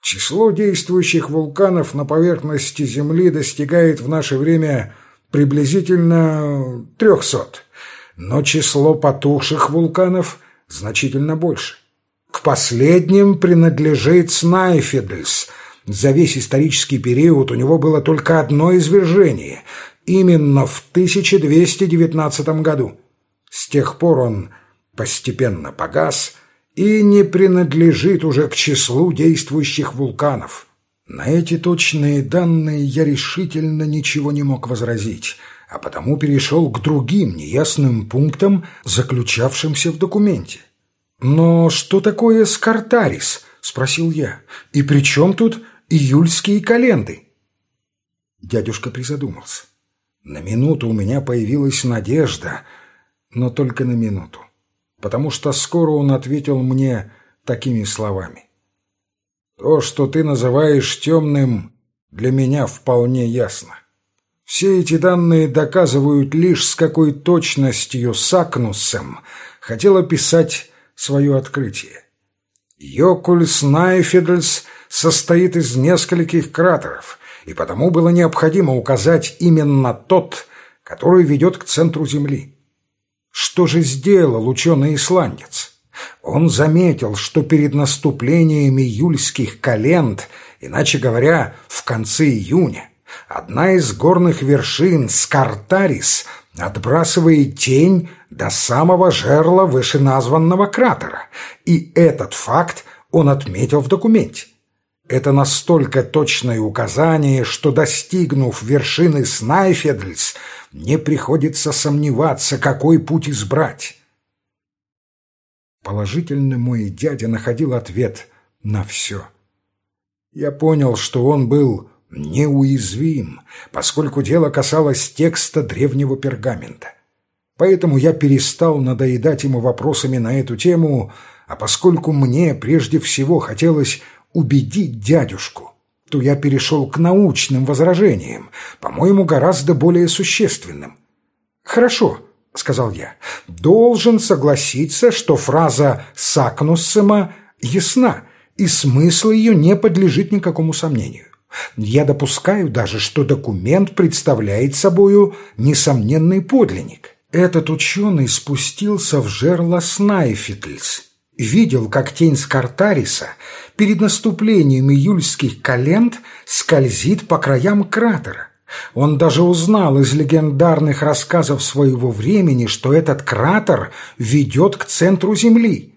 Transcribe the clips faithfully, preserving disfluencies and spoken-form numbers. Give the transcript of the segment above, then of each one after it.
Число действующих вулканов на поверхности Земли достигает в наше время приблизительно трехсот, но число потухших вулканов значительно больше. К последним принадлежит Снайфедльс. За весь исторический период у него было только одно извержение, именно в тысяча двести девятнадцатом году. С тех пор он постепенно погас и не принадлежит уже к числу действующих вулканов. На эти точные данные я решительно ничего не мог возразить, а потому перешел к другим неясным пунктам, заключавшимся в документе. «Но что такое Скартарис?» — спросил я. «И при чем тут июльские календы?» Дядюшка призадумался. На минуту у меня появилась надежда, но только на минуту, потому что скоро он ответил мне такими словами. «То, что ты называешь темным, для меня вполне ясно. Все эти данные доказывают лишь, с какой точностью Сакнуссем хотел описать свое открытие. Йокуль Снайфедльс состоит из нескольких кратеров, и потому было необходимо указать именно тот, который ведет к центру Земли. Что же сделал ученый-исландец? Он заметил, что перед наступлением июльских календ, иначе говоря, в конце июня, одна из горных вершин Скартарис отбрасывает тень до самого жерла вышеназванного кратера, и этот факт он отметил в документе. Это настолько точное указание, что, достигнув вершины Снайфедльс, не приходится сомневаться, какой путь избрать. Положительно мой дядя находил ответ на все. Я понял, что он был неуязвим, поскольку дело касалось текста древнего пергамента. Поэтому я перестал надоедать ему вопросами на эту тему, а поскольку мне прежде всего хотелось убедить дядюшку, то я перешел к научным возражениям, по-моему, гораздо более существенным. «Хорошо», — сказал я, — «должен согласиться, что фраза Сакнуссема ясна, и смысл ее не подлежит никакому сомнению. Я допускаю даже, что документ представляет собою несомненный подлинник. Этот ученый спустился в жерло Снайфедльс, видел, как тень Скартариса перед наступлением июльских календ скользит по краям кратера. Он даже узнал из легендарных рассказов своего времени, что этот кратер ведет к центру Земли.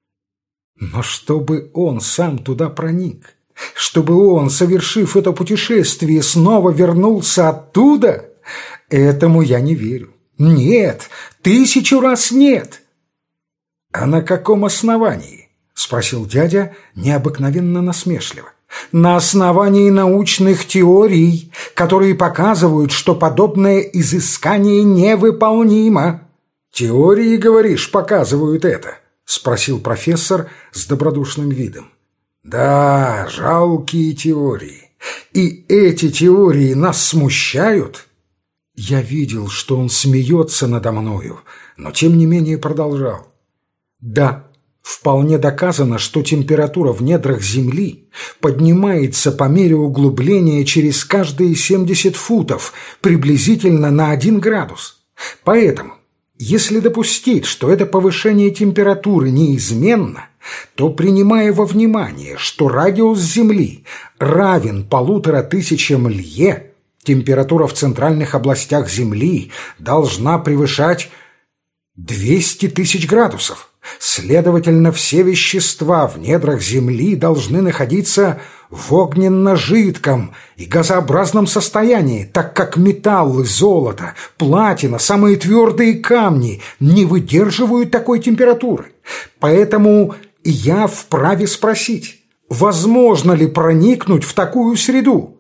Но чтобы он сам туда проник, чтобы он, совершив это путешествие, снова вернулся оттуда, этому я не верю. Нет, тысячу раз нет. «А на каком основании?» — спросил дядя необыкновенно насмешливо. «На основании научных теорий, которые показывают, что подобное изыскание невыполнимо». «Теории, говоришь, показывают это?» — спросил профессор с добродушным видом. «Да, жалкие теории. И эти теории нас смущают?» Я видел, что он смеется надо мною, но тем не менее продолжал. «Да, вполне доказано, что температура в недрах Земли поднимается по мере углубления через каждые семьдесят футов, приблизительно на один градус. Поэтому, если допустить, что это повышение температуры неизменно, то, принимая во внимание, что радиус Земли равен полутора тысячам лье, температура в центральных областях Земли должна превышать двести тысяч градусов. Следовательно, все вещества в недрах Земли должны находиться в огненно-жидком и газообразном состоянии, так как металлы, золото, платина, самые твердые камни не выдерживают такой температуры. Поэтому я вправе спросить, возможно ли проникнуть в такую среду?»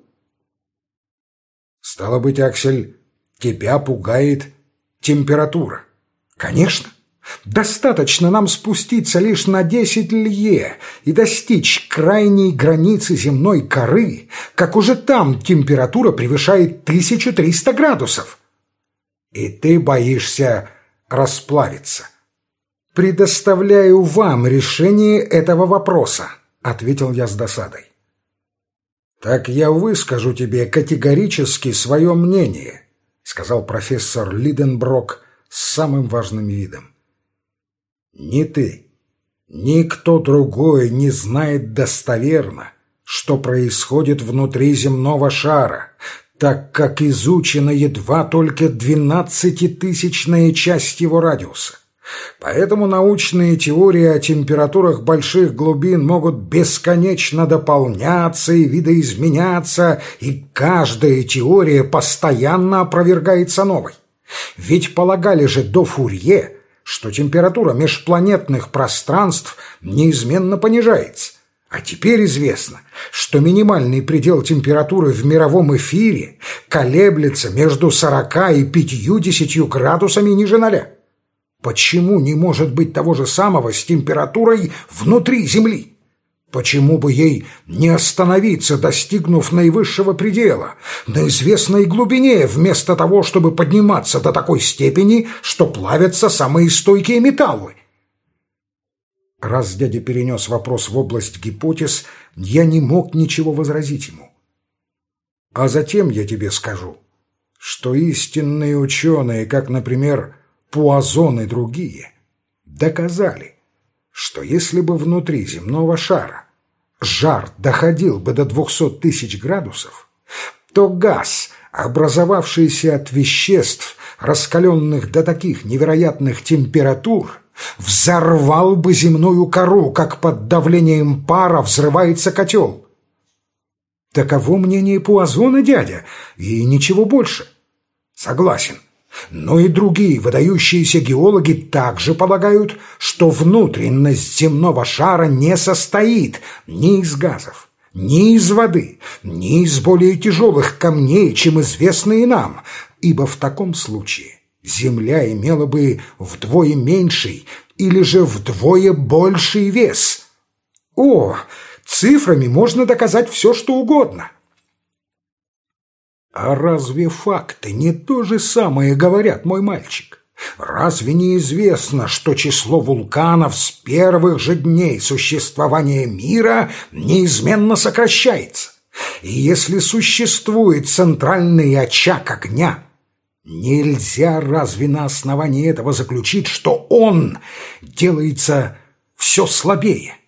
«Стало быть, Аксель, тебя пугает температура?» «Конечно. Достаточно нам спуститься лишь на десять лье и достичь крайней границы земной коры, как уже там температура превышает тысячу триста градусов. И ты боишься расплавиться?» «Предоставляю вам решение этого вопроса», — ответил я с досадой. «Так я выскажу тебе категорически свое мнение», — сказал профессор Лиденброк с самым важным видом. «Ни ты, ни кто другой не знает достоверно, что происходит внутри земного шара, так как изучена едва только двенадцатитысячная часть его радиуса. Поэтому научные теории о температурах больших глубин могут бесконечно дополняться и видоизменяться, и каждая теория постоянно опровергается новой. Ведь полагали же до Фурье, что температура межпланетных пространств неизменно понижается. А теперь известно, что минимальный предел температуры в мировом эфире колеблется между сорока и пятьюдесятью градусами ниже ноля. Почему не может быть того же самого с температурой внутри Земли? Почему бы ей не остановиться, достигнув наивысшего предела, на известной глубине, вместо того, чтобы подниматься до такой степени, что плавятся самые стойкие металлы? Раз дядя перенес вопрос в область гипотез, я не мог ничего возразить ему. А затем я тебе скажу, что истинные ученые, как, например, Пуазон и другие, доказали, что если бы внутри земного шара жар доходил бы до двухсот тысяч градусов, то газ, образовавшийся от веществ, раскаленных до таких невероятных температур, взорвал бы земную кору, как под давлением пара взрывается котел. Таково мнение Пуазона, дядя, и ничего больше. Согласен. Но и другие выдающиеся геологи также полагают, что внутренность земного шара не состоит ни из газов, ни из воды, ни из более тяжелых камней, чем известные нам, ибо в таком случае Земля имела бы вдвое меньший или же вдвое больший вес. О, цифрами можно доказать все, что угодно. А разве факты не то же самое говорят, мой мальчик? Разве не известно, что число вулканов с первых же дней существования мира неизменно сокращается? И если существует центральный очаг огня, нельзя разве на основании этого заключить, что он делается все слабее?